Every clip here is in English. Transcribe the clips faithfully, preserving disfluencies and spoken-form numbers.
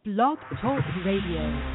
Blog Talk Radio.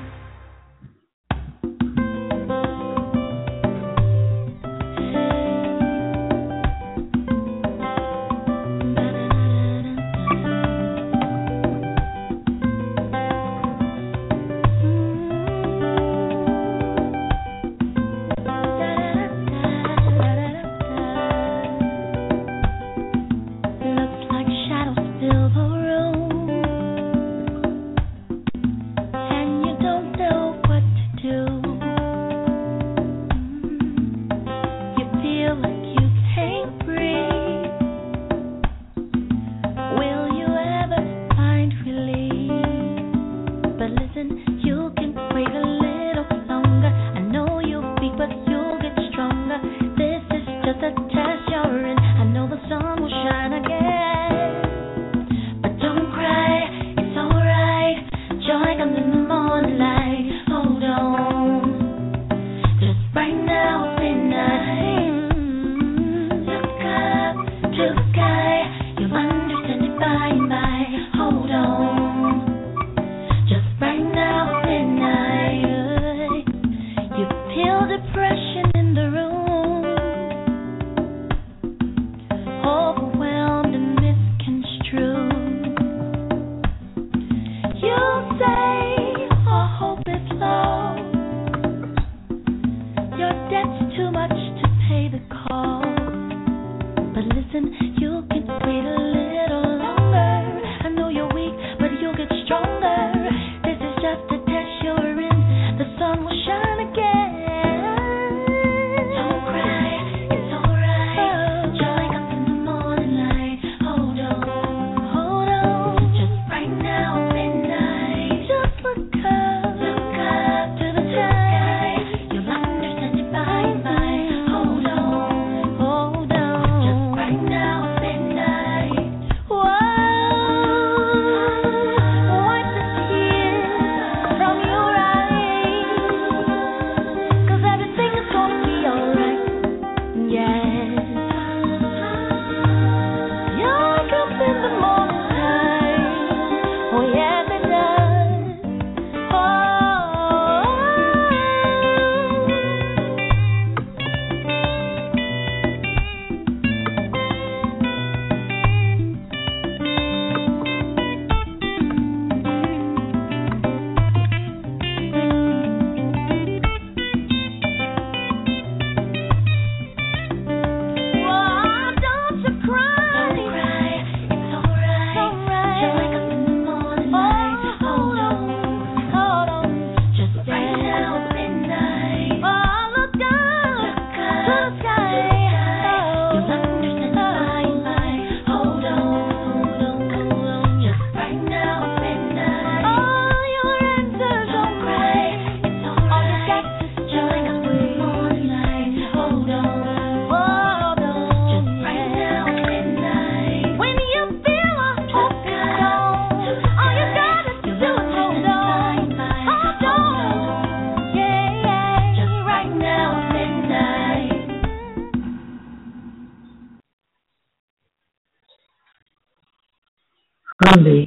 From the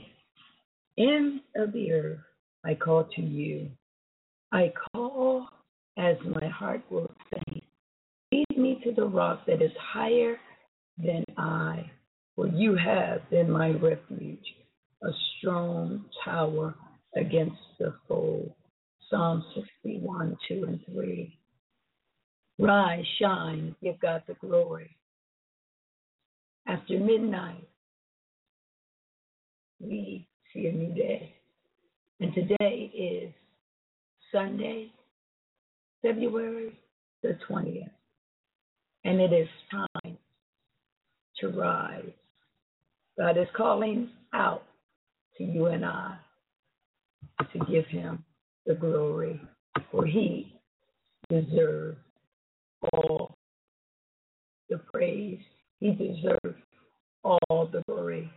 ends of the earth, I call to you. I call as my heart will faint. Lead me to the rock that is higher than I, for you have been my refuge, a strong tower against the foe. Psalm sixty-one, two and three. Rise, shine, give God the glory. After midnight, we see a new day. And today is Sunday, February the twentieth. And it is time to rise. God is calling out to you and I to give him the glory, for he deserves all the praise. He deserves all the glory.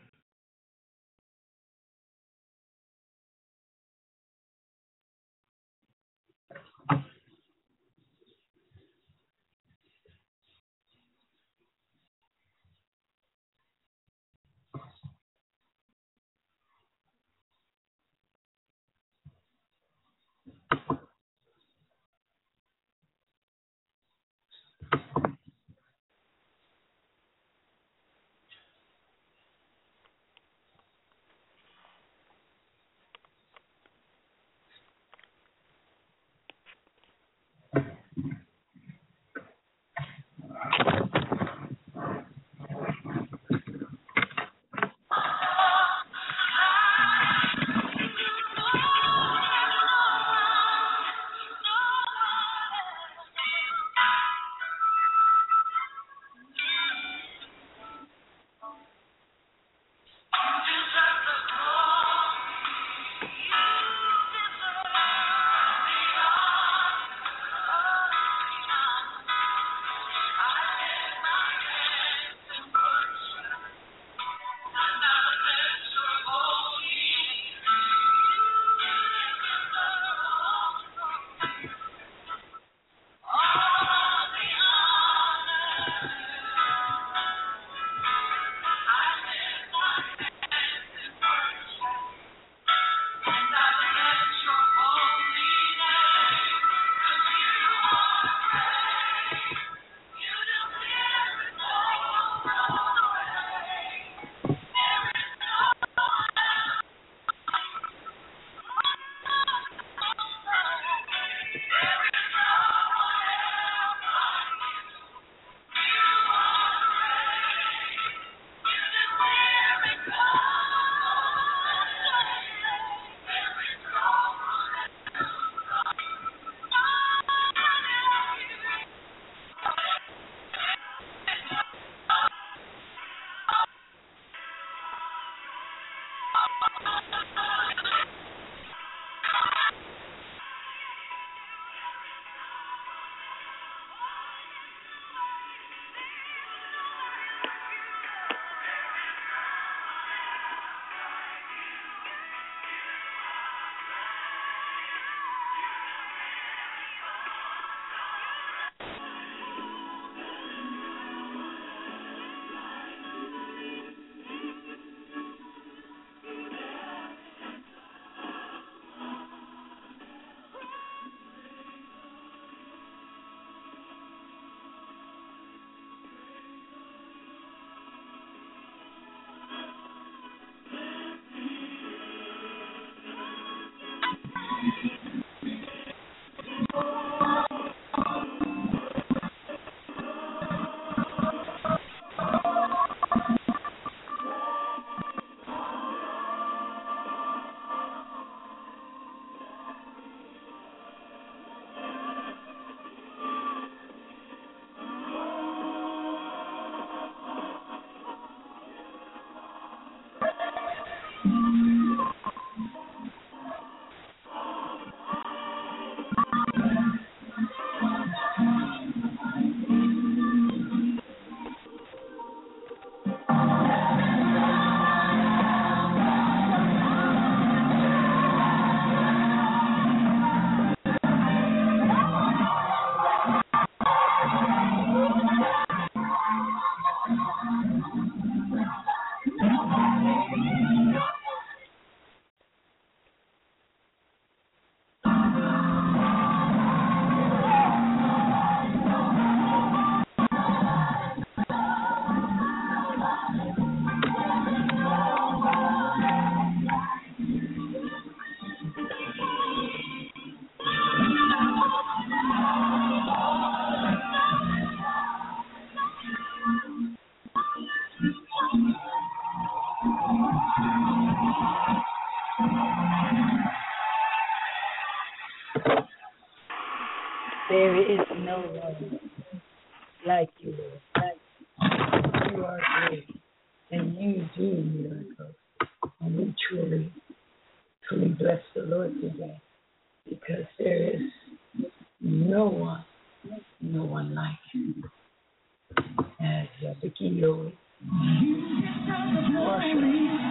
There is no one like you, Lord. You are great, and you do miracles. And we truly, truly bless the Lord today, because there is no one, no one like him. As uh, Vicky always worship,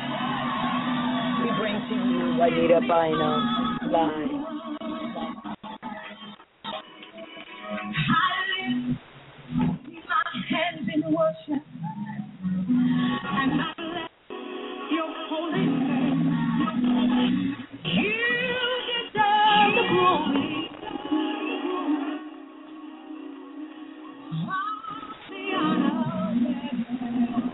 we bring to you Juanita Bynum live. Hands in worship, and I bless your holy name. You deserve the glory, all the honor.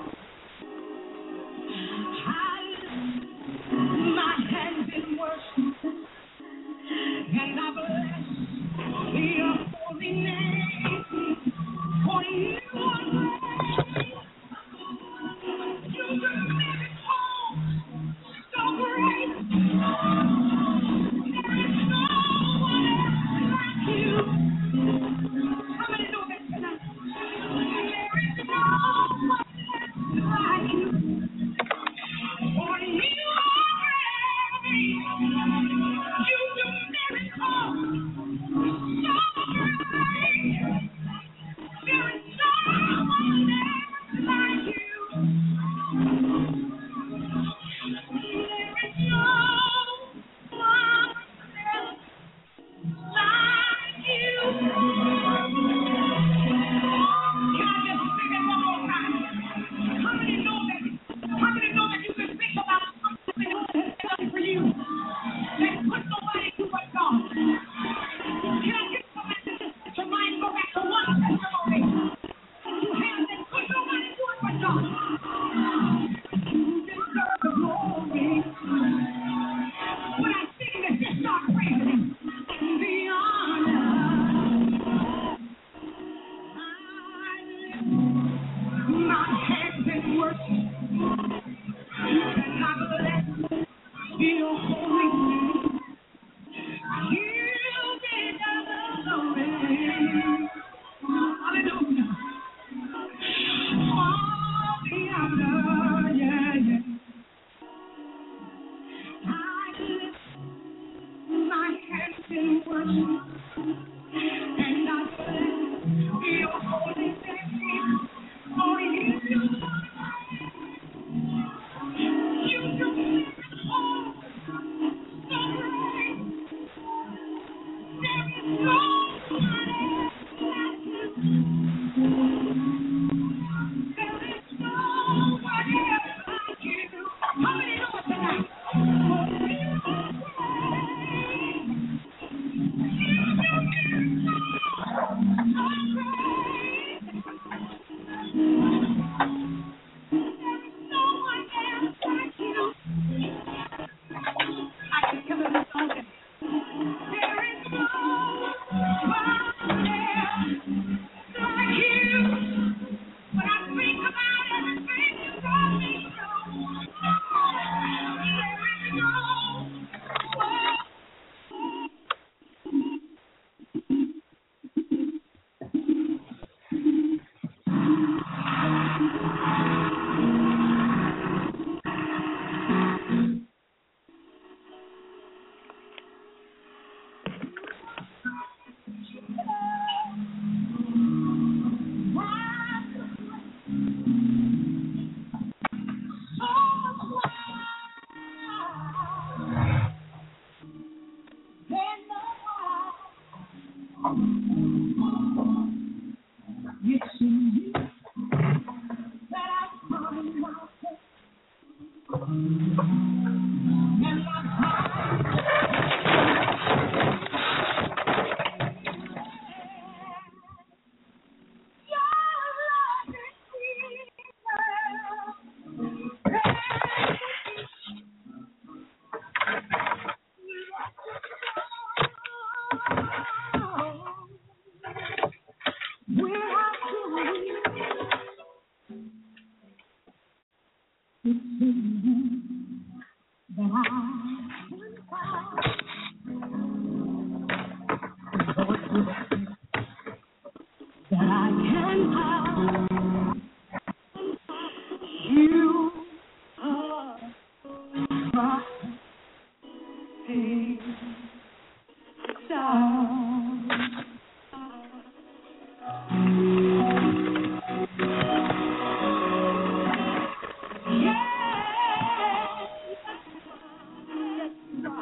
I lift my hands in worship, and I bless your holy name. For you are great. You do miracles so great. There is no one else like you. How many know that tonight? There is no one else like you. For you are great. You do miracles so great. There is no one else like you. There is no one else like you. Can I just sing it one more time? How many know that? How many know that you can think about something that has done for you that could nobody do but God? Can I get somebody to mind go back to one testimony? You have that could nobody do it but God. You deserve the glory. When I sing this, just start praising. The honor. I lift my hands in worship, and I bless your holy name. You deserve the glory. Hallelujah. All the honor, yeah, yeah. I lift my hands in worship, and I bless your holy name. For you, you do miracles so great. There is no one else like you. There is no one else like you. How many know it tonight? For you are great.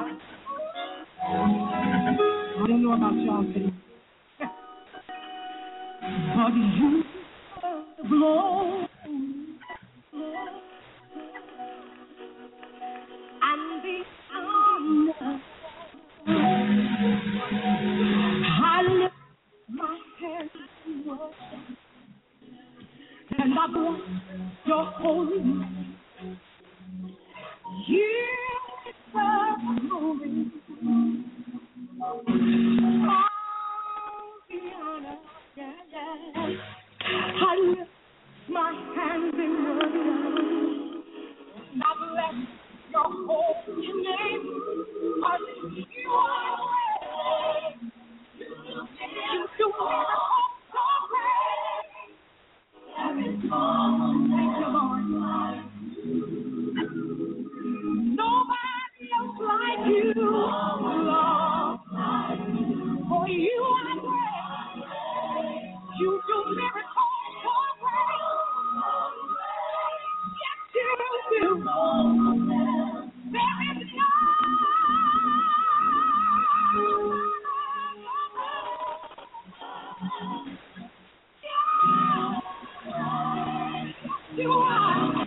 I don't know about y'all today, but you blow and the honor. I lift my hands to worship, and I bless your holy name. You deserve glory. All the honor, yeah, yeah. I lift my hands in worship, and I bless your holy name. Cause you are great. You do miracles so great. There is no thank you, Lord. Nobody else like you, Lord. For you are great. You do miracles so great. Yes, you do. There is no. You are.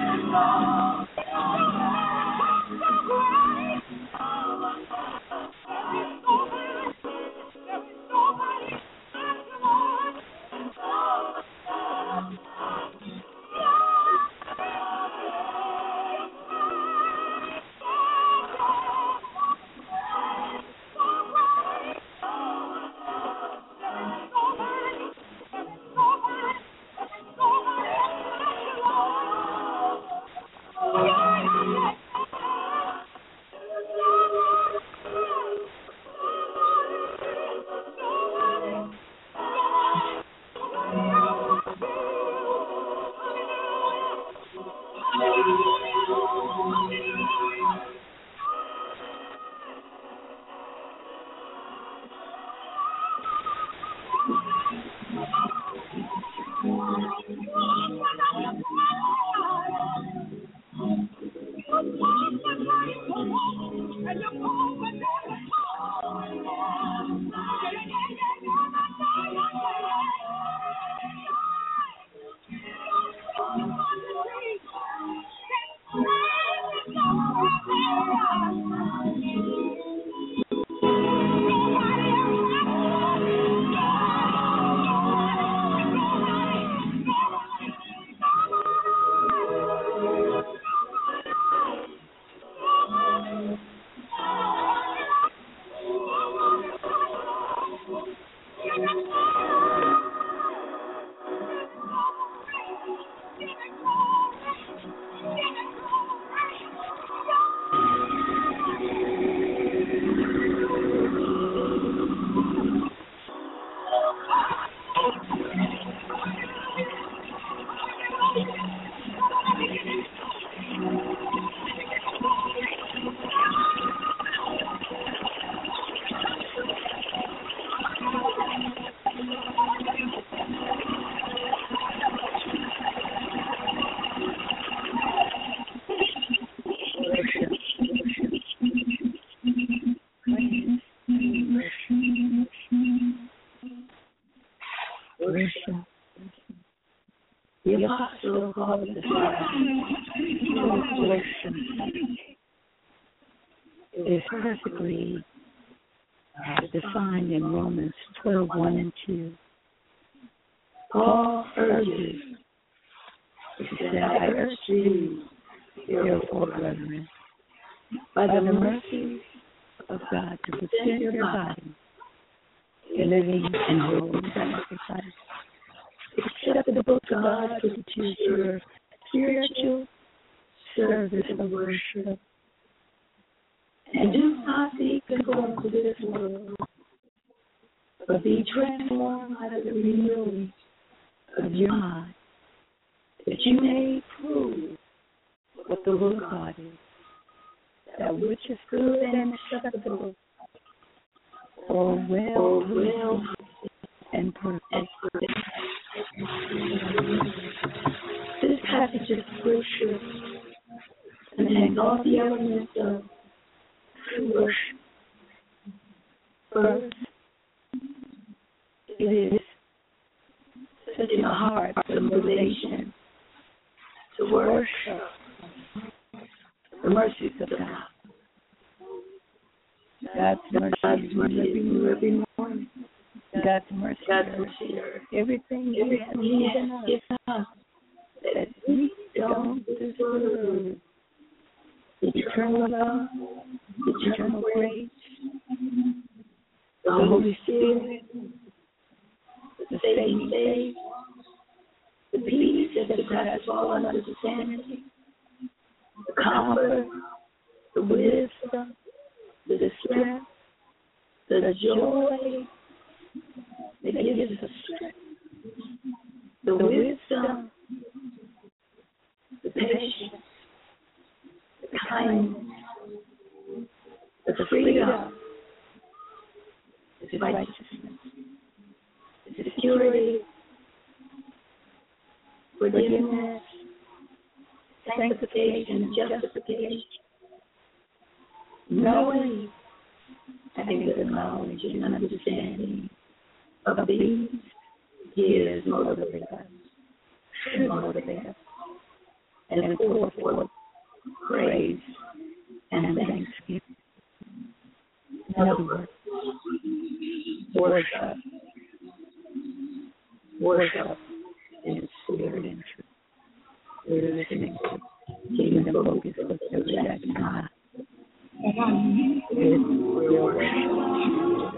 The apostle of God is perfectly defined in Romans twelve, one and two. Paul urges, he said, I urge you, therefore, brethren, by the mercy of God, to present your body a living and holy sacrifice, acceptable to God, which is your spiritual service of worship. And do not be conformed to this world, but be transformed by the renewing of your mind, that you may prove what the will of God is, that which is good and acceptable, or well, or well and perfect. This passage of scripture contains all the elements of to worship. First, it is such a heart of motivation to worship the mercies of God. God's mercy, God's mercy is new every morning. God's mercy, God's mercy, everything He has given us that we don't deserve. The eternal love, the eternal grace, the Holy Spirit, the saving faith, the peace that surpasses all understanding, the comfort, the wisdom, the strength, the joy that gives us strength, the wisdom, the patience, the kindness, the freedom, the righteousness, the security, forgiveness, sanctification, justification, knowing, having good knowledge and understanding of these, He is motivated us, should motivate us, and pour forth praise and thanksgiving. In other words, worship, worship in spirit and truth. We're listening to Kingdom Focus with Joe Jackson High. With real worship.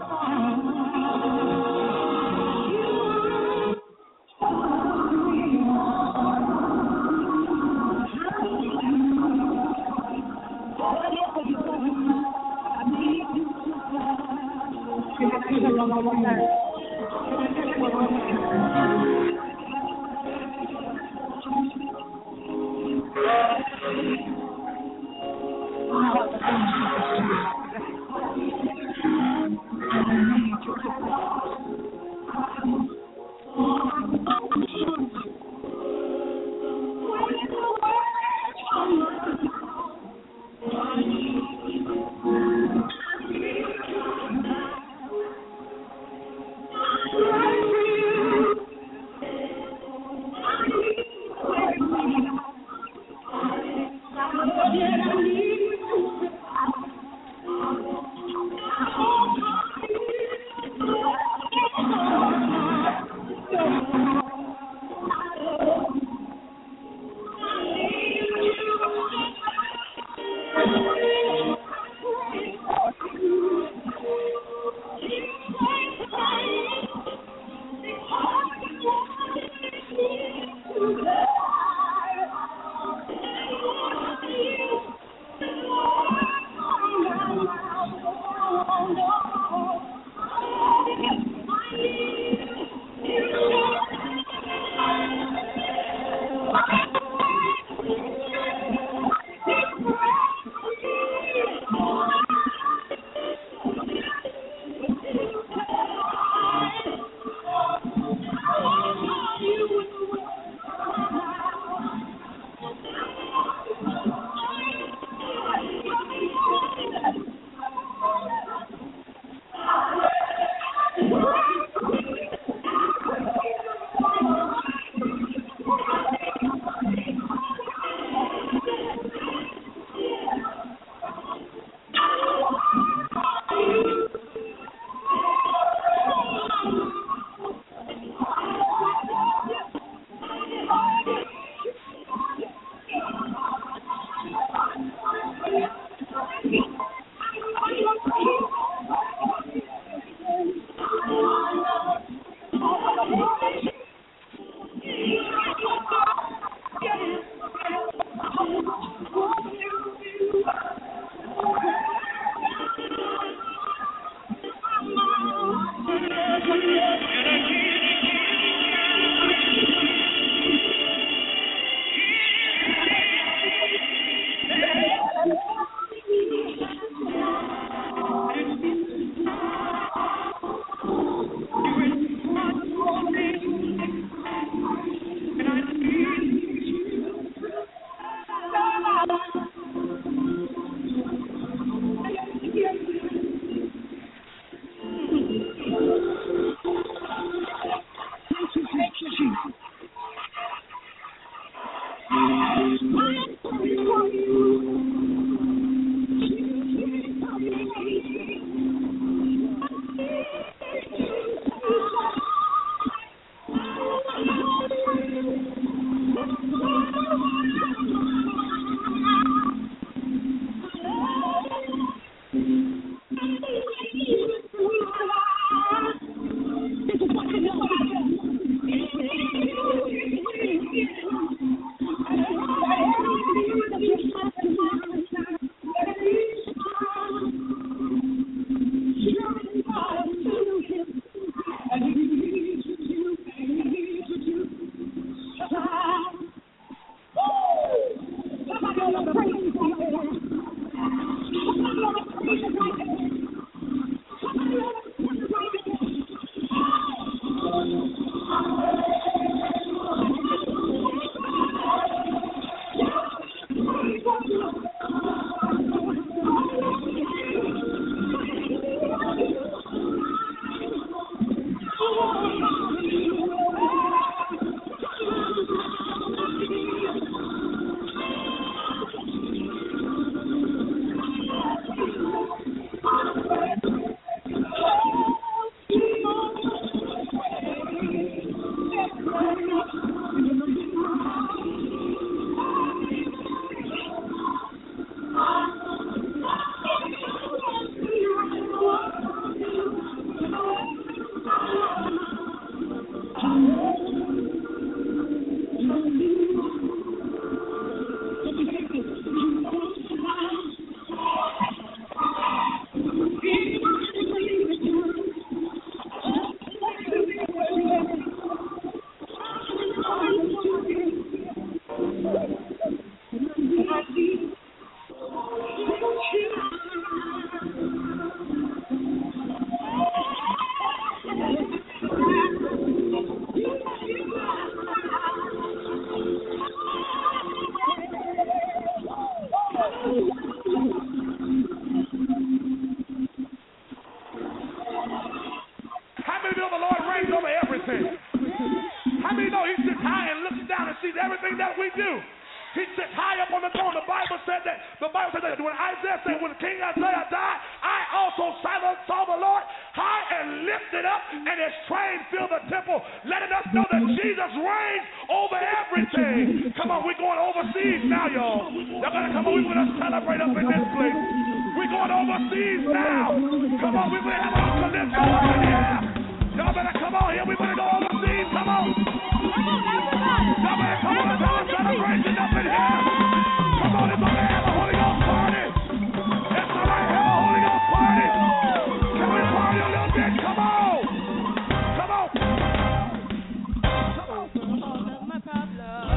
we do. He sits high up on the throne. The Bible said that. The Bible said that when Isaiah said, when King Isaiah died, I also saw the Lord high and lifted up, and his train filled the temple, letting us know that Jesus reigns over everything. Come on, we're going overseas now, y'all. Y'all gotta come on. We're gonna celebrate up in this place. We're going overseas now. Come on, we're gonna have a calypso up in here. Y'all better come on here. We're gonna go overseas. Come on. Y'all better come on. Let's have a celebration up in here. Come on, it's gonna have a Holy Ghost party. It's gonna have a Holy Ghost party. Can we party a little bit? Come on. Come on. Come on. All of my problems,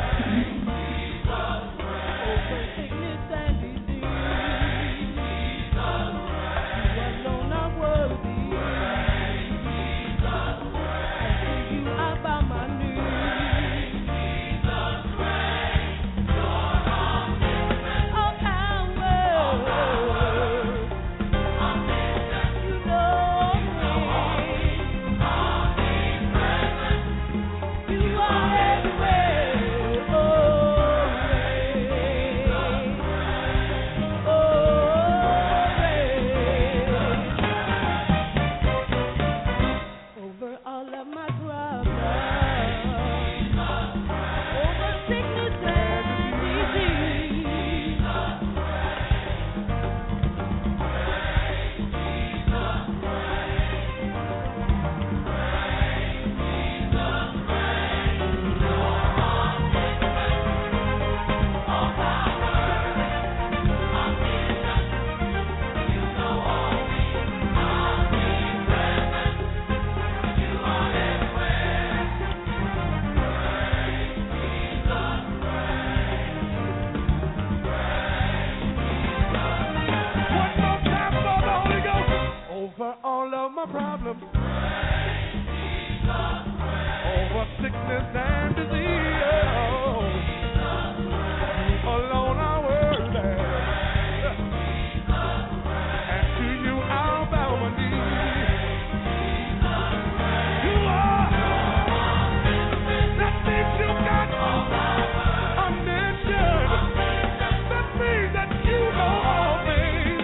over sickness and disease, you alone are worthy. And to you I bow my knees. Problems over sickness and disease. You alone are worthy, and to you I'll bow my knees. You are. That means you got omniscience. That means that you know all things.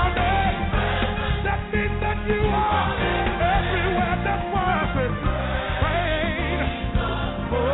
That means that you are. Everywhere, that's why I said, rain.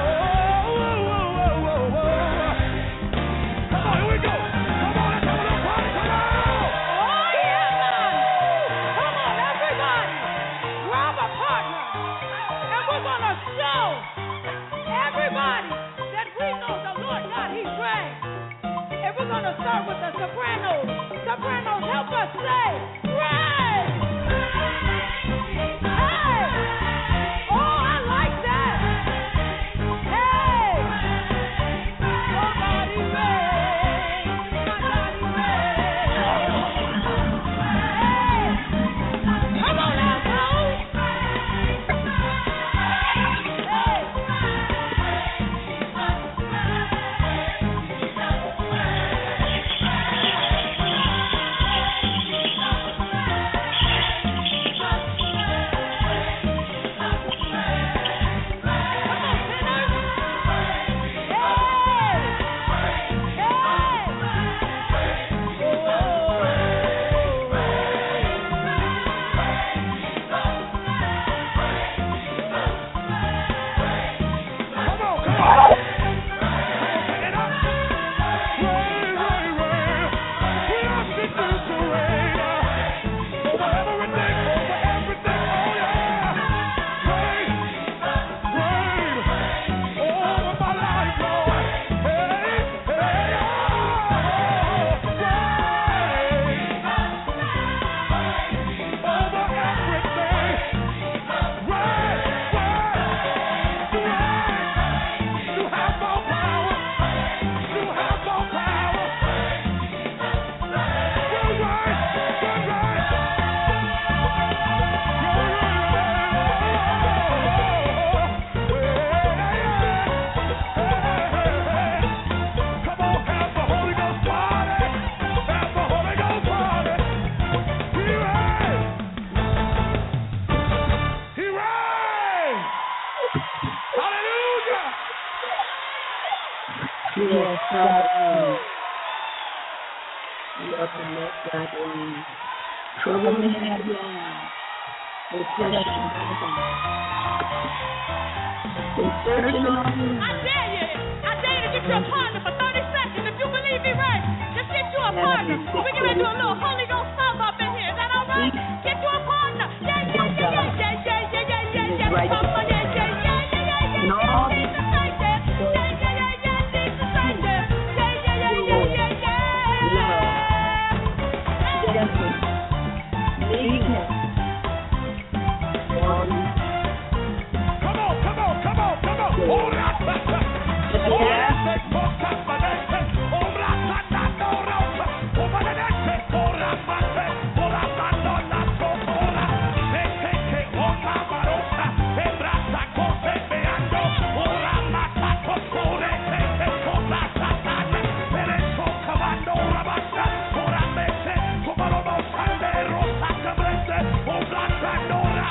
Trouble may have your eyes. Oppression has gone. Been searching on you. I dare you. I dare you to get you a partner for thirty seconds. If you believe me right, just get you a partner. We're going to do a little Holy Ghost song up in here. Is that all right? Get you a partner. Yeah, yeah, yeah, yeah, yeah, yeah, yeah, yeah, yeah, yeah. Right. Come on, yeah, yeah, yeah, yeah, yeah, yeah. No. Jesus right there. Yeah, yeah, yeah, yeah, Jesus right there. Yeah, yeah, yeah, yeah, yeah, yeah. Gentleness. Meekness. Come on, come on, come on, come on. Oh, that's better. Oh, that's better. Oh, that's better. Oh, that's better. Oh, that's better. Oh, that's better. Oh, that's better. Oh, that's better. They take it on my marosa. They brasa cose beando. Oh, ramasa cosore. They take on la satana. They so cavando rabasa. Oh, ramese. Como lo mosande rosa cabrese. Oh, brasa nora.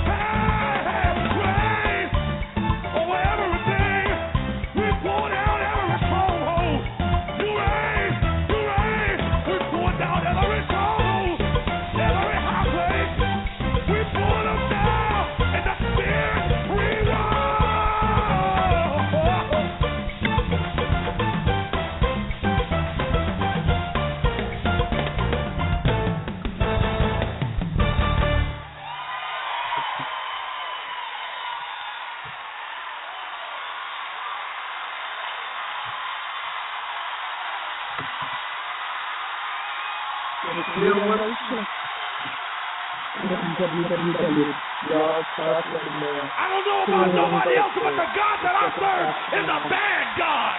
I don't know about nobody else, but the God that I serve is a bad God.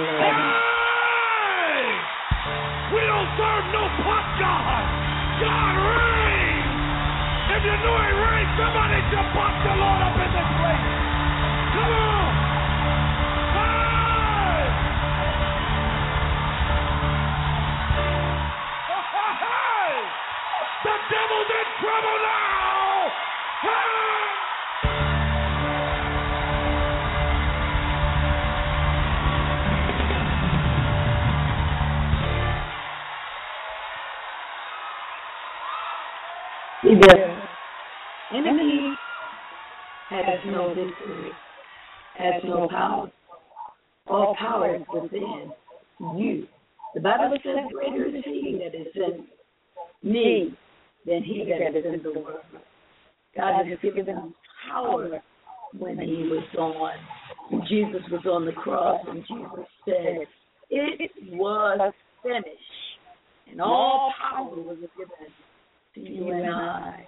Hey! We don't serve no pot God. God reigns. If you know He reigns, somebody should pop the Lord up in this place. Come on. Hey! Hey! The devil's in trouble now. Hey! The enemy has no victory, has no power. All power is within you. The Bible says, greater is He that is in me than he that is in the world. God has given him power when He was on, when Jesus was on the cross, and Jesus said, it was finished. And all power was given to you and I.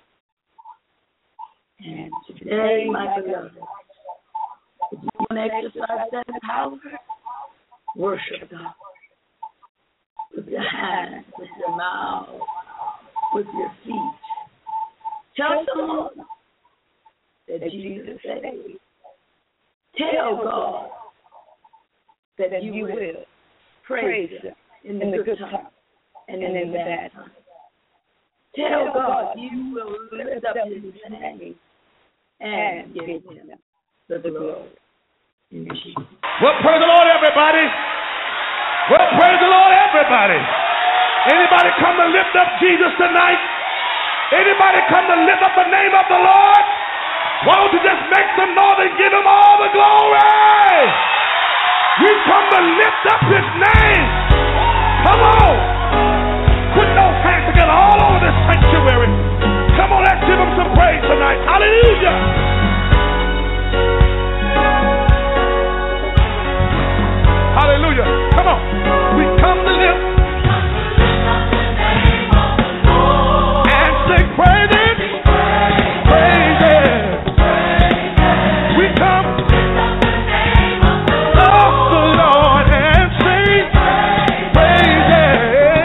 And today, my beloved, if you want to exercise that power, worship God. With your hands, with your mouth, with your feet. Tell someone that Jesus saved. Tell God that you will praise Him in the good time and in the bad time. Tell God you will lift up His name and give Him the glory. Well, praise the Lord, everybody. Well, praise the Lord, everybody. Anybody come to lift up Jesus tonight? Anybody come to lift up the name of the Lord? Why don't you just make some noise and give Him all the glory? We come to lift up His name. Come on. Put those hands together all over this sanctuary. Come on, let's give Him some praise tonight. Hallelujah. Hallelujah. Come on. We come to lift and sing praises. Praises. We come of the Lord and sing praises.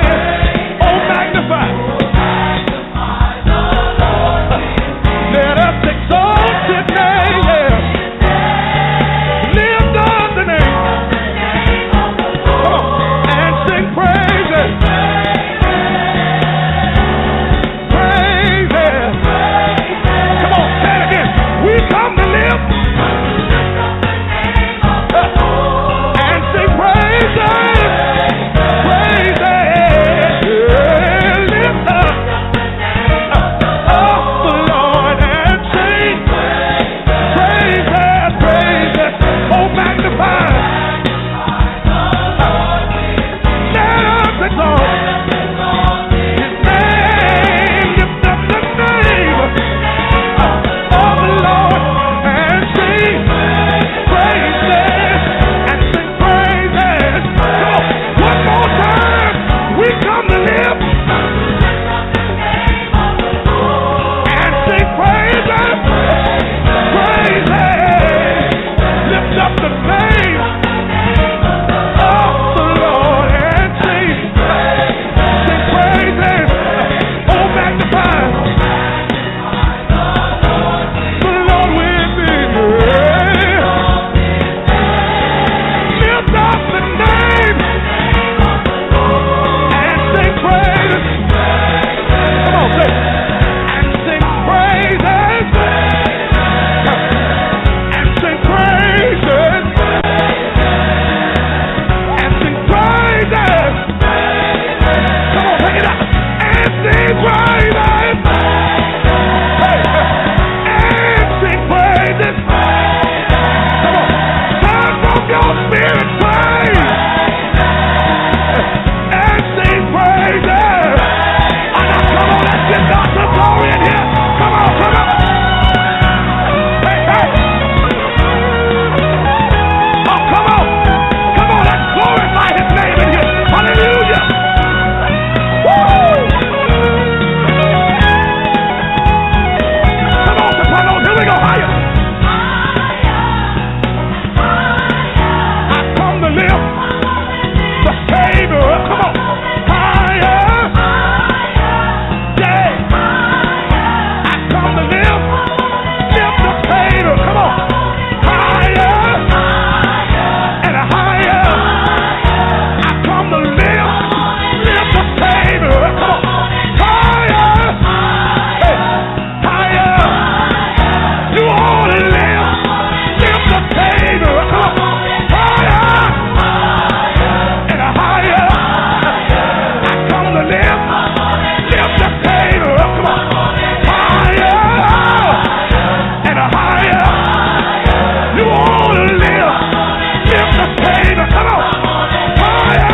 Give God some glory in here. Come on, come on. Hey, hey. Oh, come on. Come on, let's glorify his name in here. Hallelujah. Woo! Come on, Sopranos, here we go, higher. I come to live the Savior. Come on. Higher. Yeah. I come to live, live the Savior. Come on. Higher. And higher. I come to live, live the Savior. Come on. Higher. Hey. Higher. You ought to live, live the Savior. Come on. Higher. And higher. I come to live, live the Savior. Come on. Higher. And higher. You ought to live, live the Savior. Come on. Higher.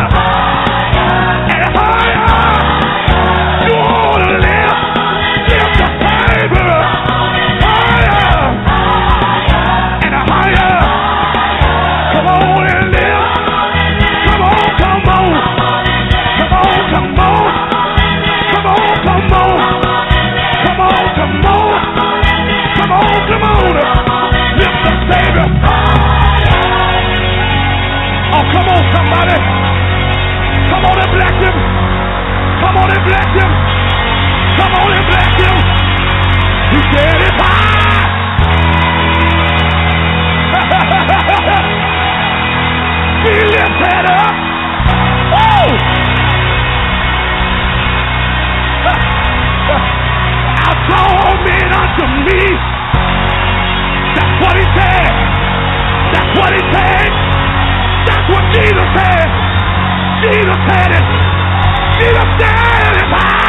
And higher. You ought to live, live the Savior. Higher. And higher. Come on and live. Come on, come on. Come on, come on. Come on, come on. Come on, come on. Come on, come on. Lift the Savior. Oh, come on, somebody. Come on and bless him. Come on and bless him. Come on and bless him. He said it's high. He lifted up. Woo! I'll draw all men unto me. That's what he said. That's what he said. That's what Jesus said. Jesus said it. Jesus said it.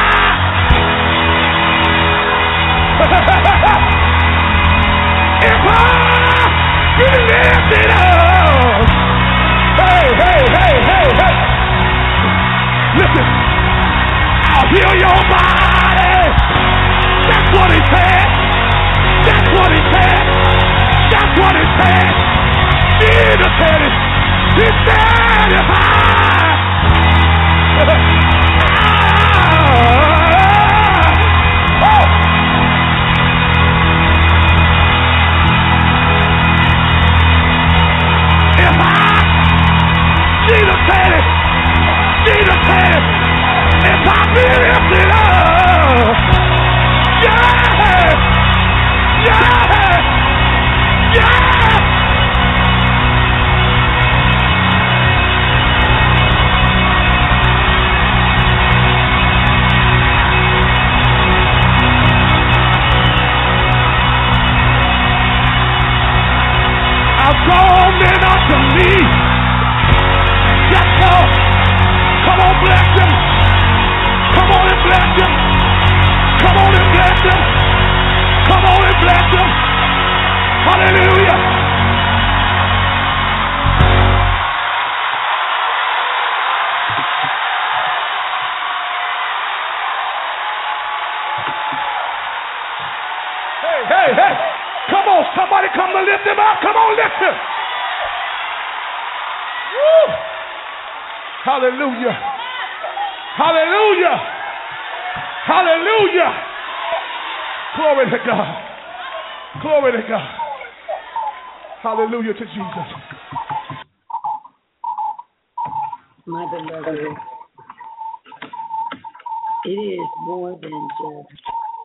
If I be lifted up. Hey, hey, hey, hey, hey. Listen. I'll heal your body. That's what he said. That's what he said. That's what he said. Jesus said it. He said it high. If I, Jesus said it. Jesus said it. If I be lifted up. Yeah. Yeah. Yeah. I'll draw men unto me. Yes, Lord. Come on, bless him. Come on and bless him. Come on and bless him. Come on and bless him. Hallelujah. Hey, hey, hey. Come on, somebody come to lift him up. Come on, lift him. Woo. Hallelujah. Hallelujah. Hallelujah. Glory to God. Glory to God. Hallelujah to Jesus. My beloved, it is more than just,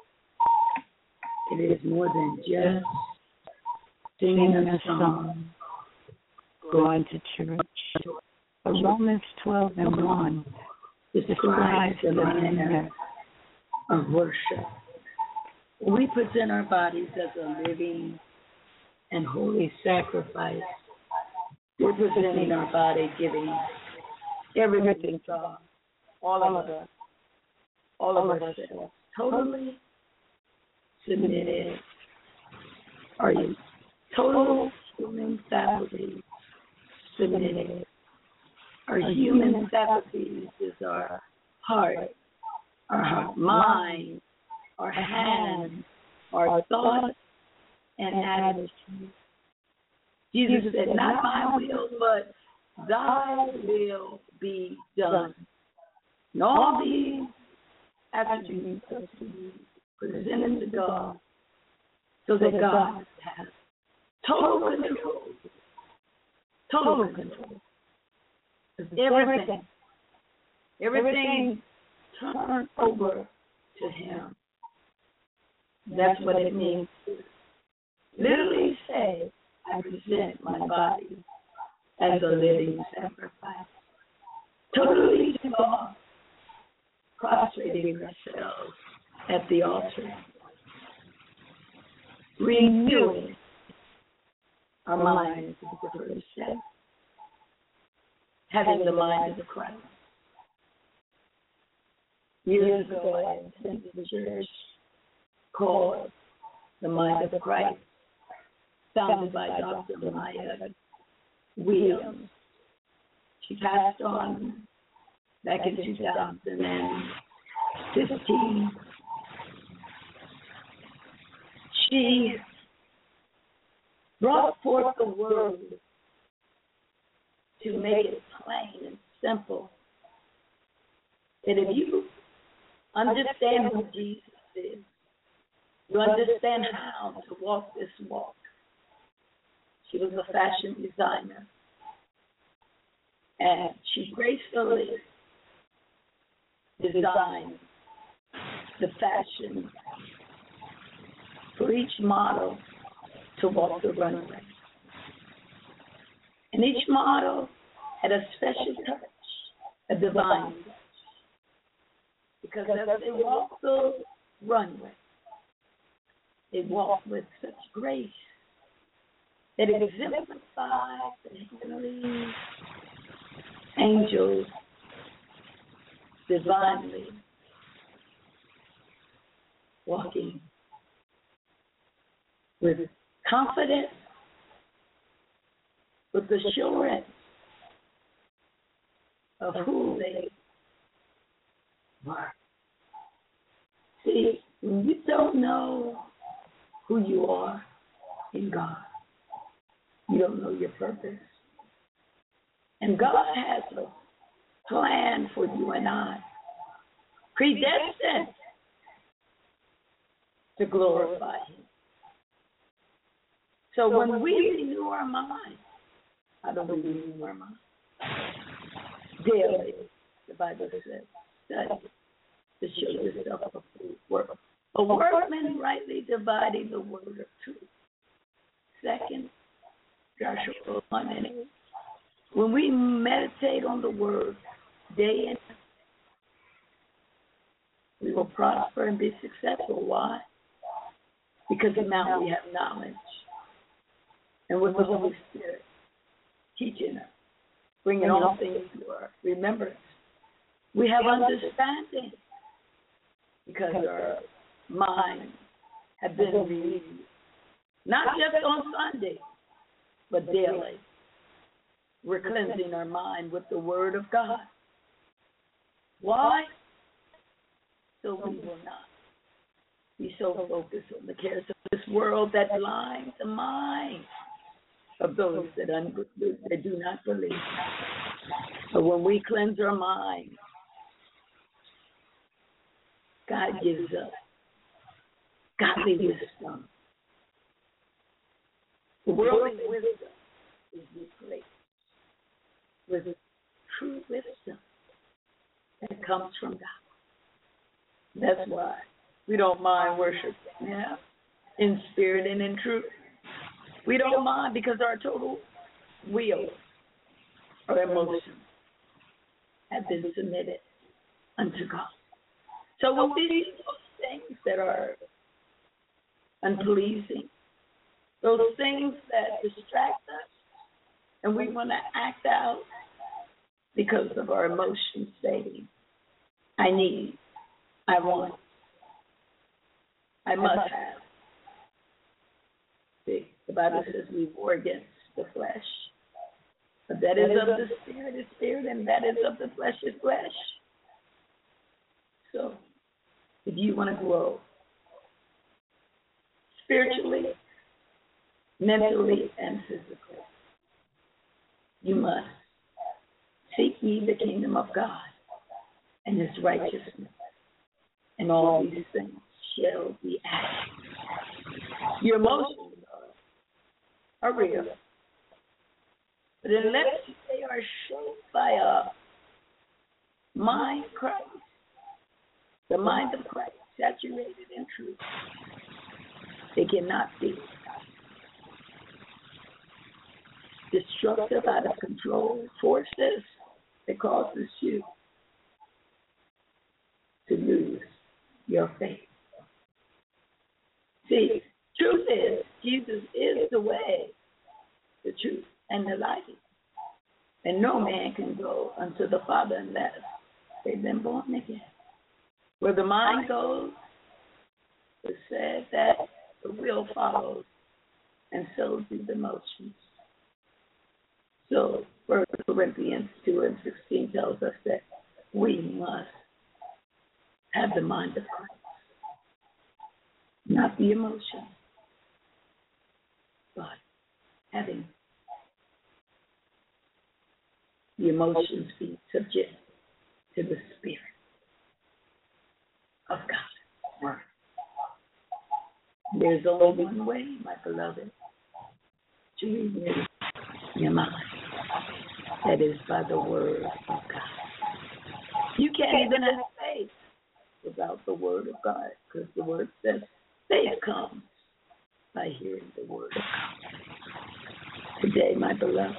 it is more than just singing a song, going to church. But Romans twelve and one describes the manner of worship. We present our bodies as a living and holy sacrifice. We're presenting our body, giving everything to God, all of us, all of us, totally submitted. Are you total human faculties submitted? Our human faculties is our heart, our mind, our hands, our thoughts, and attitudes. Jesus said, not my will, but thy will be done. And all these attributes are to be presented to God so that God has total control. Total control. Everything. Everything turned over to Him. That's what it means to literally say, I present my body as a living sacrifice. Totally to God, prostrating ourselves at the altar, renewing our minds is the first step, having the mind of Christ. Years ago, I attended a church called the Mind of Christ, founded by Doctor Maya Williams. She passed on back in two thousand fifteen. She brought forth the word to make it plain and simple. That if you understand who Jesus is, you understand how to walk this walk. She was a fashion designer. And she gracefully designed the fashion for each model to walk the runway. And each model had a special touch, a divine touch. Because as they walked the runway, they walked with such grace that it exemplified the heavenly angels divinely walking with confidence, with assurance of who they were. See, when you don't know who you are in God, you don't know your purpose. And God has a plan for you and I, predestined to glorify Him. So when we renew our mind, how do we renew our mind? Daily, the Bible says, study to show yourself approved work. A workman rightly dividing the word of truth. Second, Joshua one and eight. When we meditate on the word day and night, we will prosper and be successful. Why? Because now we have knowledge. And with the Holy Spirit teaching us, bringing all things to our remembrance, we have understanding because our minds have been renewed, not just on Sunday, but daily. We're cleansing our mind with the Word of God. Why? So we will not be so focused on the cares of this world that blinds the mind of those that, un- that do not believe. But when we cleanse our mind, God gives us godly wisdom. The worldly wisdom is replaced with true wisdom that comes from God. That's why we don't mind worship, yeah, in spirit and in truth. We don't mind because our total will, our emotions, have been submitted unto God. So when we see those things that are unpleasing, those things that distract us, and we want to act out because of our emotions saying, I need, I want, I must have. See, the Bible says we war against the flesh. But that is of the spirit is spirit, and that is of the flesh is flesh. So if you want to grow spiritually, mentally, and physically, you must seek ye the kingdom of God and his righteousness, and all these things shall be added. Your emotions are real, but unless they are shaped by a mind Christ, the mind of Christ, saturated in truth, they cannot be destructive, out of control forces that causes you to lose your faith. See, truth is, Jesus is the way, the truth, and the life. And no man can go unto the Father unless they've been born again. Where the mind goes, it said that the will follows, and so do the motions. So First Corinthians two and sixteen tells us that we must have the mind of Christ, not the emotion, but having the emotions be subject to the Spirit of God. There's only one way, my beloved, to renew your mind. That is by the word of God. You can't even have faith without the word of God, because the word says faith comes by hearing the word of God. Today, my beloved,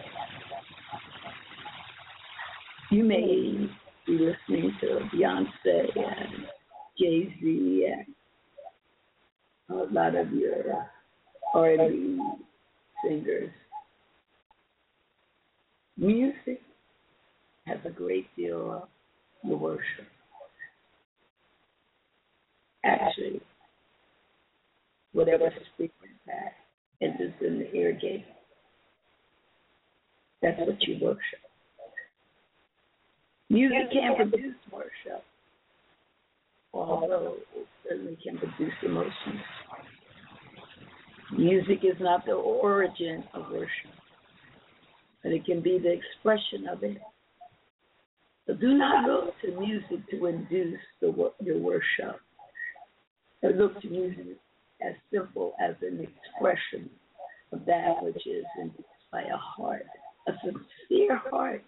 you may be listening to Beyonce and Jay-Z and a lot of your R and B singers. Music has a great deal of the worship. Actually, whatever speaker that enters in the ear gate, that's what you worship. Music can produce worship, although it certainly can produce emotions. Music is not the origin of worship, but it can be the expression of it. So do not look to music to induce the, your worship. But look to music as simple as an expression of that which is induced by a heart. A sincere heart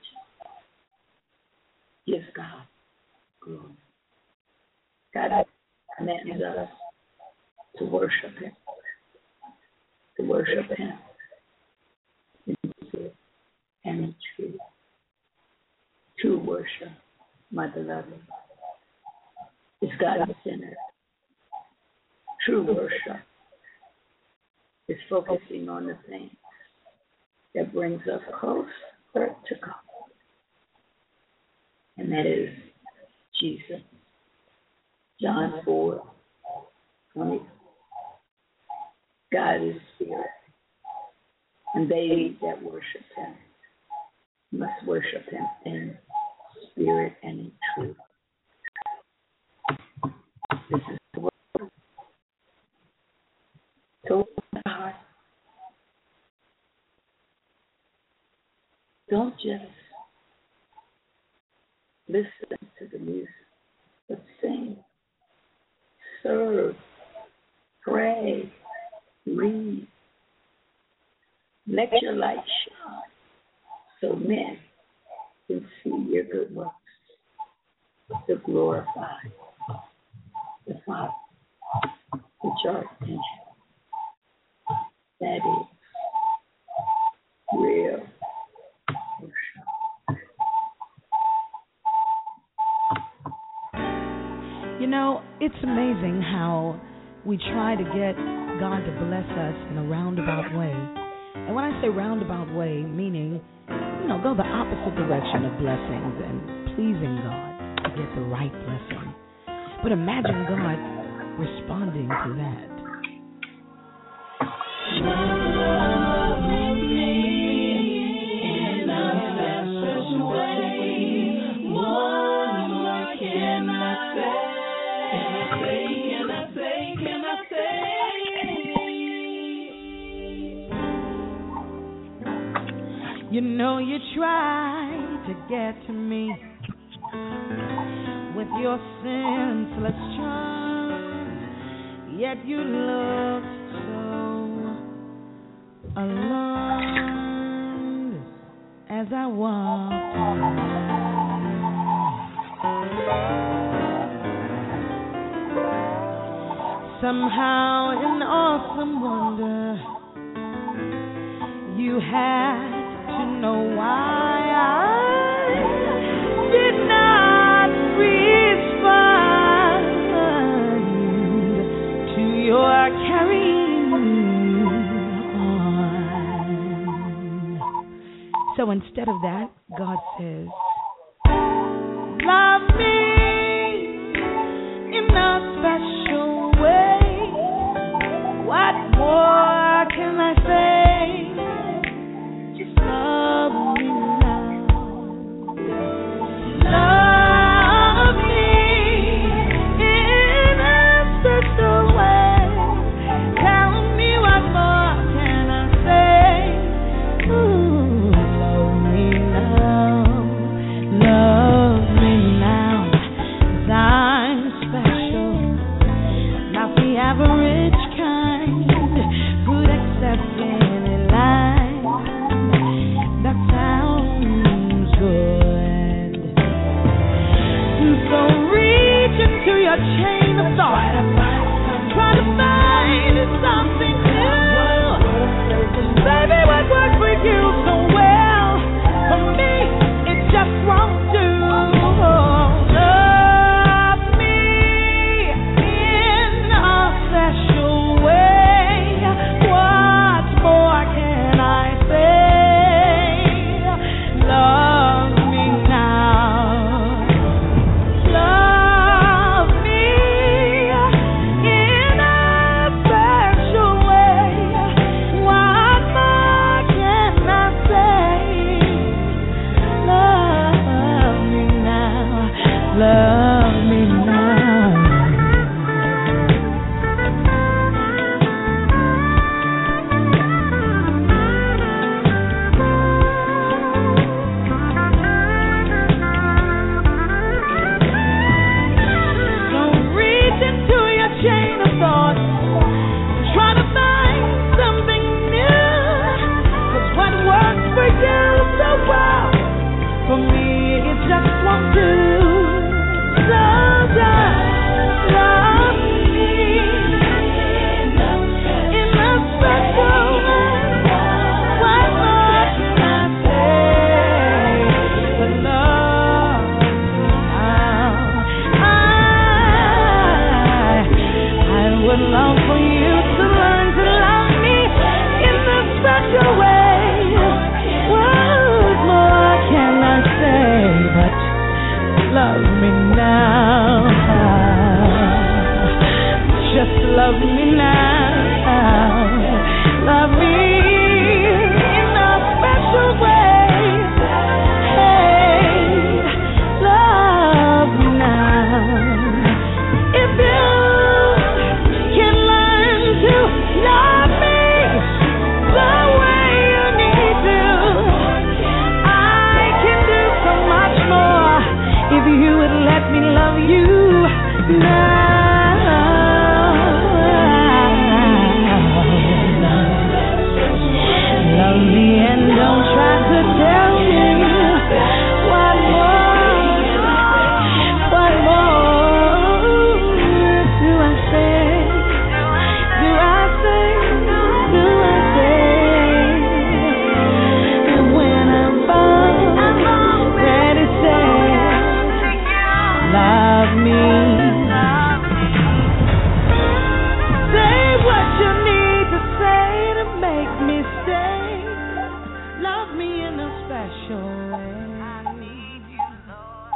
gives God glory. God commands us to worship him, to worship him in spirit and in truth. True worship, my beloved, is God-centered. True worship is focusing on the things that brings us closer to God, and that is Jesus. John four twenty. God is spirit, and they that worship him must worship him in spirit and in truth. This is the word. So, God, don't just listen to the music, but sing, serve, pray, read. Let your light shine so men can see your good works to glorify the Father, which art in heaven. That is real worship. You know, it's amazing how we try to get God to bless us in a roundabout way. And when I say roundabout way, meaning, you know, go the opposite direction of blessings and pleasing God to get the right blessing. But imagine God responding to that. Love me in a special way. What more can I say? You know you tried to get to me with your senseless charms, yet you looked so alone as I walked in. Somehow in awesome wonder you had to know why I did not respond to your carrying on. So instead of that, God says, love me in a special way. What more can I say? Just love me now. Love me in a special way. Tell me what more can I say? Ooh, love me now. Love me now. 'Cause I'm special. Not the average kind who'd accept any line that sounds good. So reach into your chain of thought, try to find something new. 'Cause baby, what worked for you so well, for me it just won't do. Love me in a special way. What more can I say? Love me now. Love me in a special way. What more can I say? Love me now. Love me now. So reach into your chain of thought, try to find something new. 'Cause what works for you so well, for me it just won't do. So just love me in a special way. What more can I say? But love me now. I, I would love for you to learn to love me in a special way. What more can I say? But love me now. Just love me now. Love me in a special way. Hey, love me now. If you can learn to love me the way you need to, I can do so much more if you would let me love you now. Love me and don't try to tell me what more, what more do I say? Do I say? Do I say? And when I'm born, Daddy says, love me. Say what you need to say to make me stay. Love me in a special way. I need you, Lord.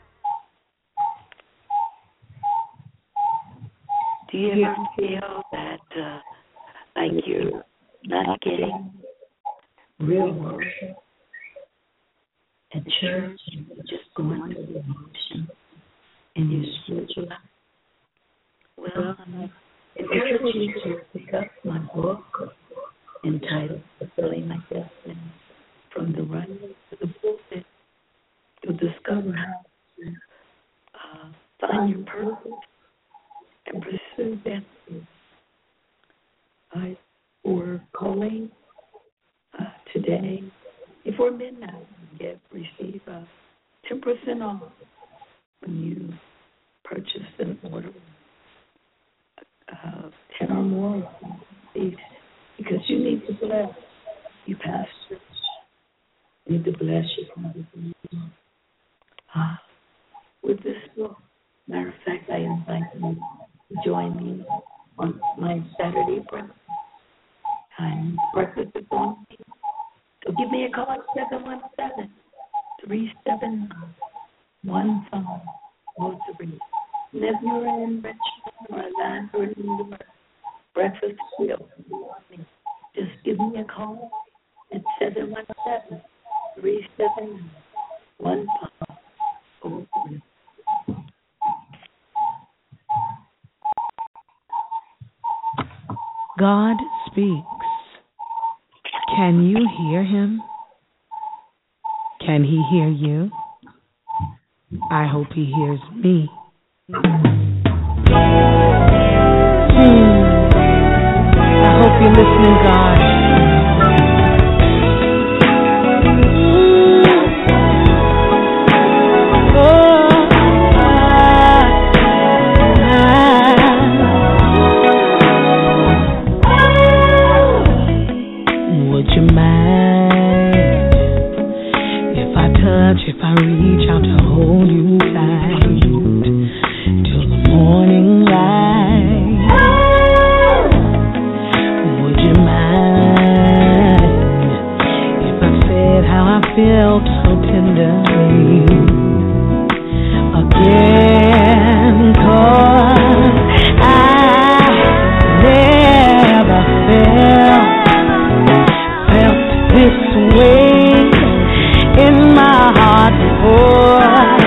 Do you ever feel that uh, like you're not getting Real worship at church, and you're just going through the motions in your spiritual life? Well, I encourage you to pick up my book entitled Fulfilling My Destiny. from the running to the pulpit, you'll discover how to uh, find your purpose and pursue destiny. Uh, we're calling uh, today before midnight. Get receive a ten percent off when you purchase an order uh, ten or more of these, because you need to bless you, pastor. You need to bless you. Uh, with this book, matter of fact, I invite you to join me on my Saturday breakfast. Time breakfast is on me. So give me a call at seven one seven, three seven nine, one five four three. And if you're in Richmond or Atlanta or New breakfast will just give me a call at seven one seven, three seven nine, one five four three. God speaks. Can you hear him? Can he hear you? I hope he hears me. Hmm. I hope you're listening, God. If I reach out to hold you tight till the morning light, would you mind if I said how I felt so tenderly again? 'Cause I never felt felt this way in my heart before.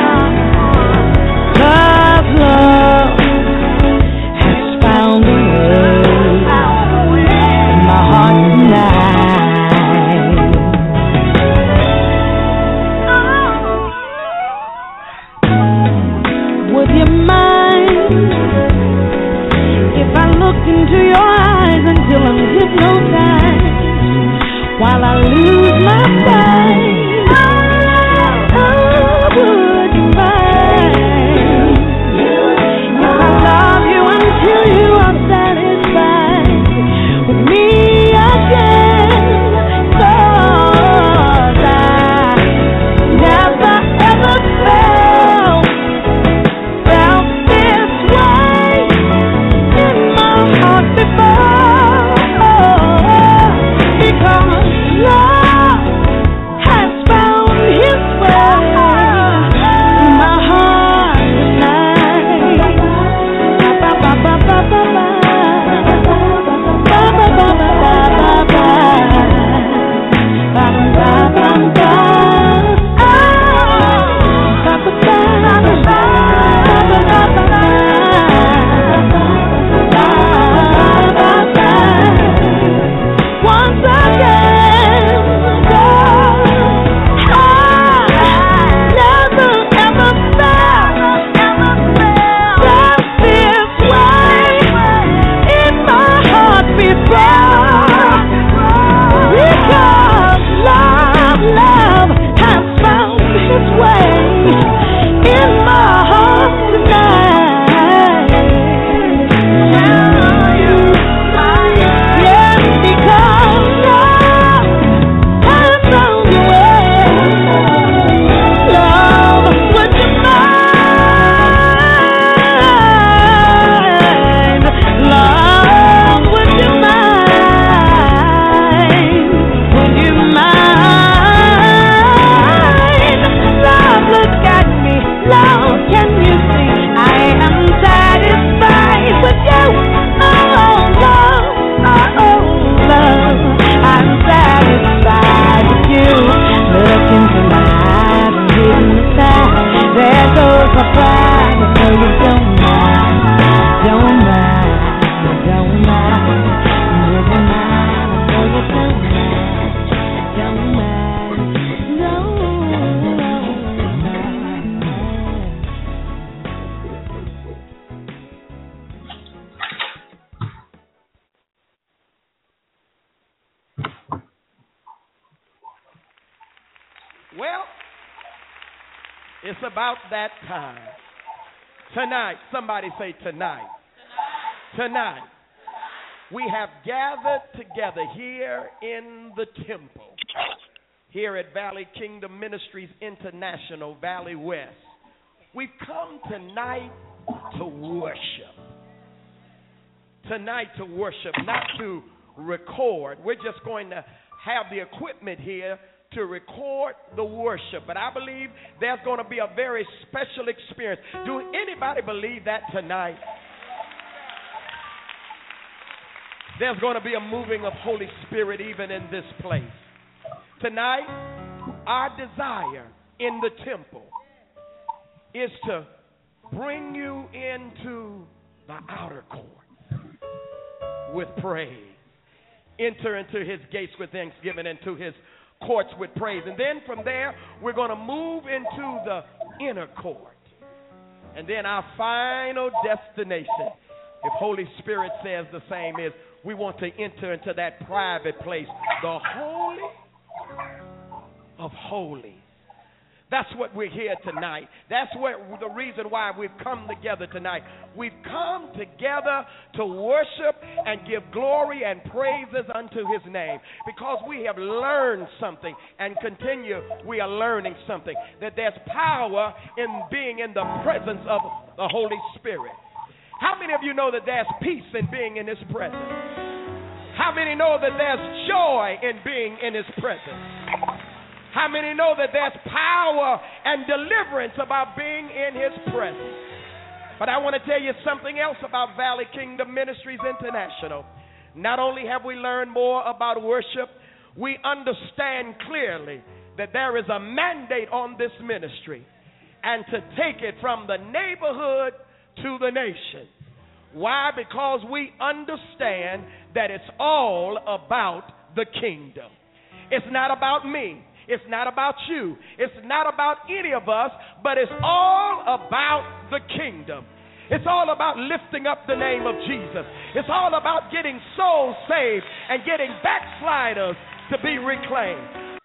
'Cause love has found a way in my heart tonight. Would you mind if I looked into your eyes until I'm hypnotized, while I lose my sight? Love It's about that time. Tonight, somebody say tonight. Tonight, we have gathered together here in the temple, here at Valley Kingdom Ministries International, Valley West. We've come tonight to worship. Tonight to worship, not to record. We're just going to have the equipment here to record the worship. But I believe there's going to be a very special experience. Do anybody believe that tonight? There's going to be a moving of Holy Spirit even in this place. Tonight, our desire in the temple is to bring you into the outer court with praise. Enter into his gates with thanksgiving, into his courts with praise. And then from there, we're going to move into the inner court. And then our final destination, if Holy Spirit says the same, is we want to enter into that private place, the Holy of Holies. That's what we're here tonight. That's what the reason why we've come together tonight. We've come together to worship and give glory and praises unto his name, because we have learned something and continue, we are learning something, that there's power in being in the presence of the Holy Spirit. How many of you know that there's peace in being in his presence? How many know that there's joy in being in his presence? How many know that there's power and deliverance about being in his presence? But I want to tell you something else about Valley Kingdom Ministries International. Not only have we learned more about worship, we understand clearly that there is a mandate on this ministry, and to take it from the neighborhood to the nation. Why? Because we understand that it's all about the kingdom. It's not about me. It's not about you. It's not about any of us, but it's all about the kingdom. It's all about lifting up the name of Jesus. It's all about getting souls saved and getting backsliders to be reclaimed.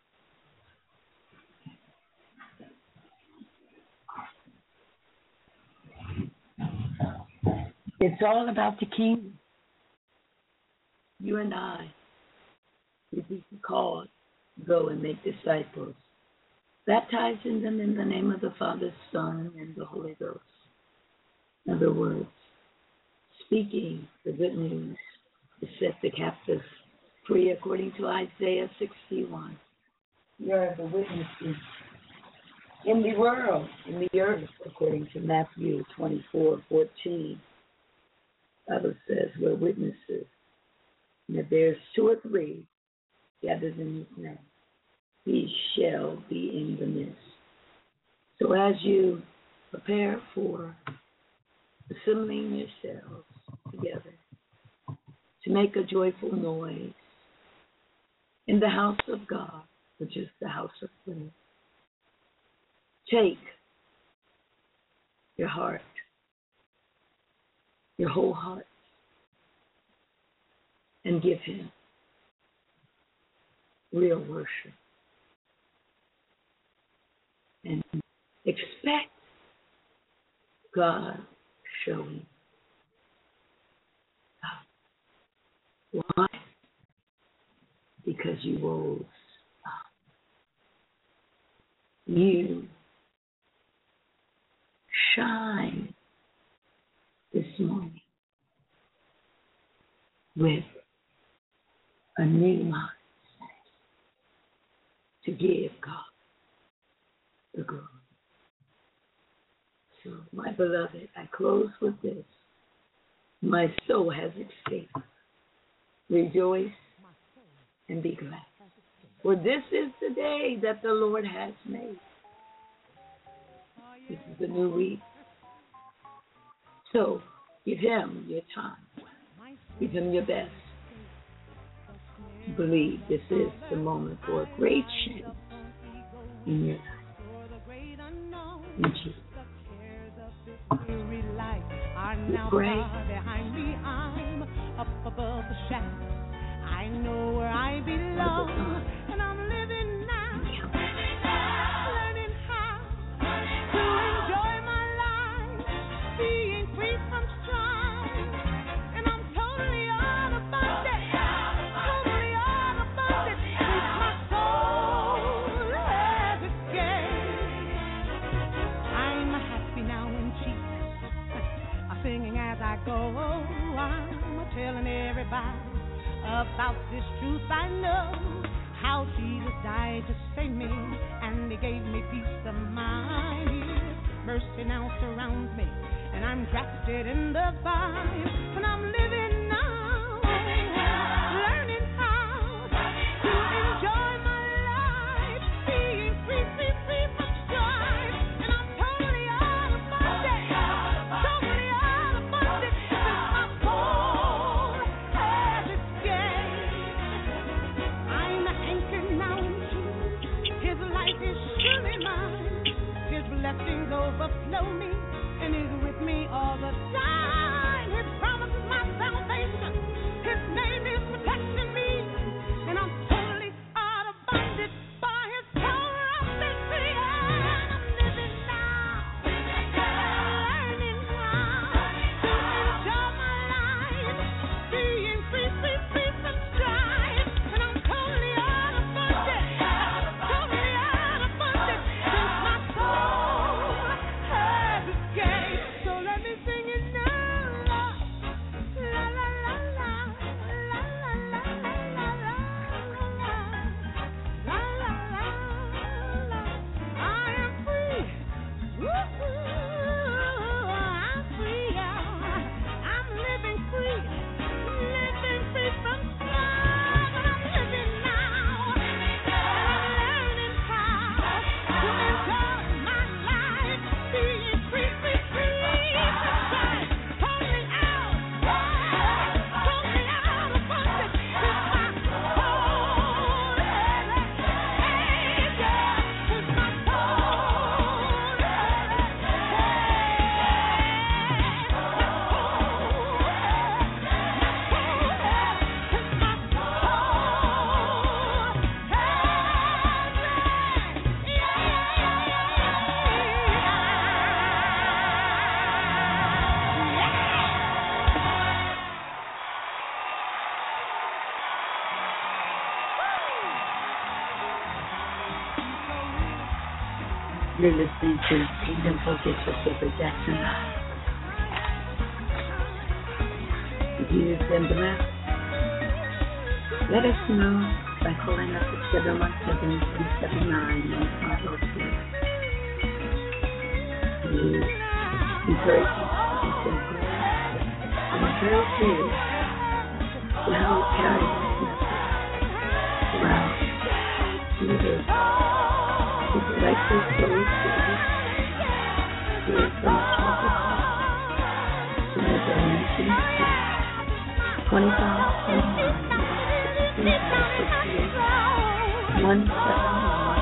It's all about the kingdom. You and I, if we can call it, go and make disciples, baptizing them in the name of the Father, Son, and the Holy Ghost. In other words, speaking the good news to set the captives free according to Isaiah sixty-one. You are the witnesses in the world, in the earth, according to Matthew twenty-four fourteen. The Bible says we're witnesses. And if there's two or three gathered in his name, he shall be in the midst. So as you prepare for assembling yourselves together to make a joyful noise in the house of God, which is the house of prayer, take your heart, your whole heart, and give him real worship. And expect God showing up. Why? Because you rose up. You shine this morning with a new mindset to give God the glory. So, my beloved, I close with this. My soul has escaped. Rejoice and be glad. For this is the day that the Lord has made. This is the new week. So, give him your time. Give him your best. Believe this is the moment for a great change in your life. In Jesus. We pray. I know where I belong, and I'm living now, learning how testify about this truth I know, how Jesus died to save me, and he gave me peace of mind. His mercy now surrounds me, and I'm drafted in the vine, and I'm living now, learning how to enjoy my life, being free, free, free from strife, and I'm totally out of bondage, totally out of bondage, since my soul has escaped. I'm anchored now in Jesus. His life is surely mine. His blessings overflow me, and he's with me all the time. His promise is my salvation. His name is protecting me, and I'm totally out of bondage. By his power I've been free, and I'm living now, learning how to enjoy my life, being free, free, free from strife, and I'm totally out of bondage, totally out of bondage, since my soul has escaped. So let me sing it now, la la la la la la la la la la la la la. I am free. Woo-hoo. I'm free, y'all. I'm living free, living free from strife. I'm living now, and I'm learning how to enjoy my life, being free, free, free from strife. Totally out, totally out of bondage, since my soul has escaped. Since my soul has You're listening to Kingdom Focus with Deborah Jackson. If you've been blessed, let us know by calling us at seven one seven, three seven nine, nine five zero two. We encourage you to send prayers and encourage you to help carry this message throughout Jesus. If you'd like to sow seed, here's some chocolate to the donation. twenty-five, twenty-five, twenty-five, sixty-eight, one seven one.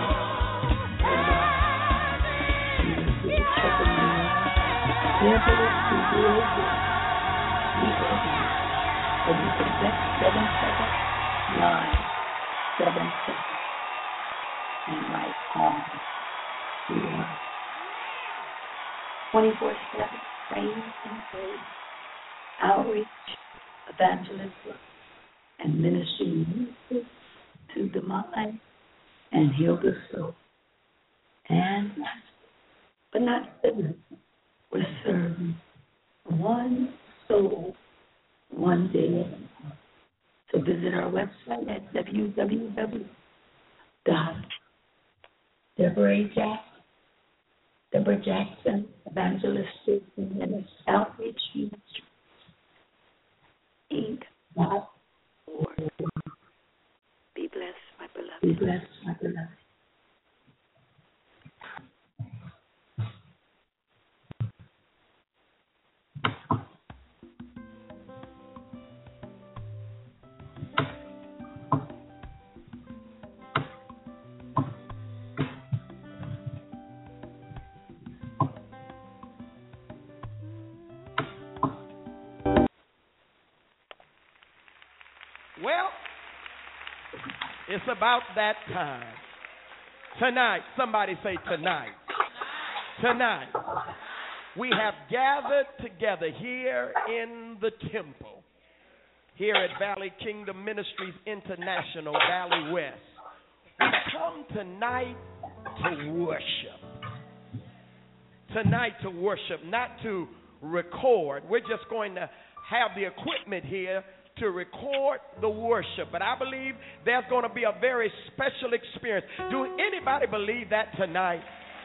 And if you check the mail, the envelope to be open. Be open. And you can text seven seven nine seven seven. And right on to us. twenty-four seven, praise and praise, outreach, evangelism, and ministry music to the mind and heal the soul. And last but not least, we're serving one soul, one day. So visit our website at w w w dot Deborah Jackson, Deborah Jackson, Evangelistic and Outreach Ministry, Inc. dot org. Be blessed, my beloved. Be blessed, my beloved. Well, it's about that time. Tonight, somebody say tonight. Tonight, we have gathered together here in the temple, here at Valley Kingdom Ministries International, Valley West. We come tonight to worship. Tonight to worship, not to record. We're just going to have the equipment here to record the worship. But I believe there's going to be a very special experience. Do anybody believe that tonight?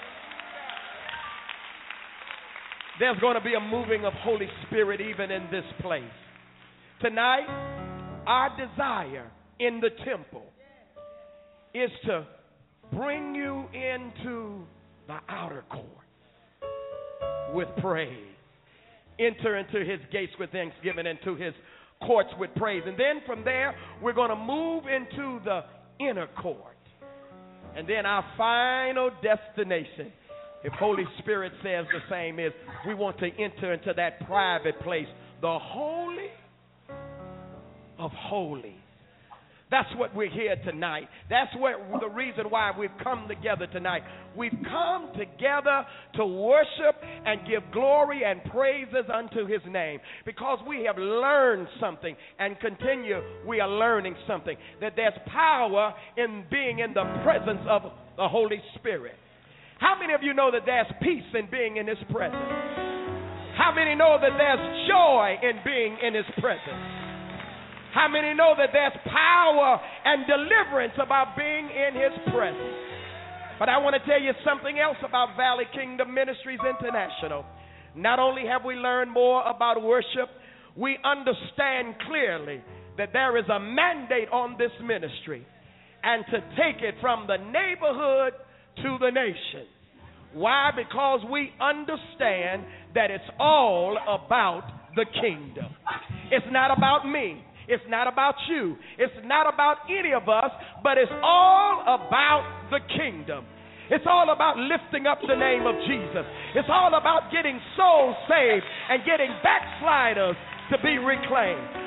There's going to be a moving of Holy Spirit even in this place. Tonight, our desire in the temple is to bring you into the outer court with praise. Enter into his gates with thanksgiving, into his courts with praise. And then from there, we're going to move into the inner court. And then our final destination, if Holy Spirit says the same, is we want to enter into that private place, the Holy of Holies. That's what we're here tonight. That's what the reason why we've come together tonight. We've come together to worship and give glory and praises unto his name, because we have learned something and continue we are learning something, that there's power in being in the presence of the Holy Spirit. How many of you know that there's peace in being in his presence? How many know that there's joy in being in his presence? How many know that there's power and deliverance about being in his presence? But I want to tell you something else about Valley Kingdom Ministries International. Not only have we learned more about worship, we understand clearly that there is a mandate on this ministry, and to take it from the neighborhood to the nation. Why? Because we understand that it's all about the kingdom. It's not about me. It's not about you. It's not about any of us, but it's all about the kingdom. It's all about lifting up the name of Jesus. It's all about getting souls saved and getting backsliders to be reclaimed.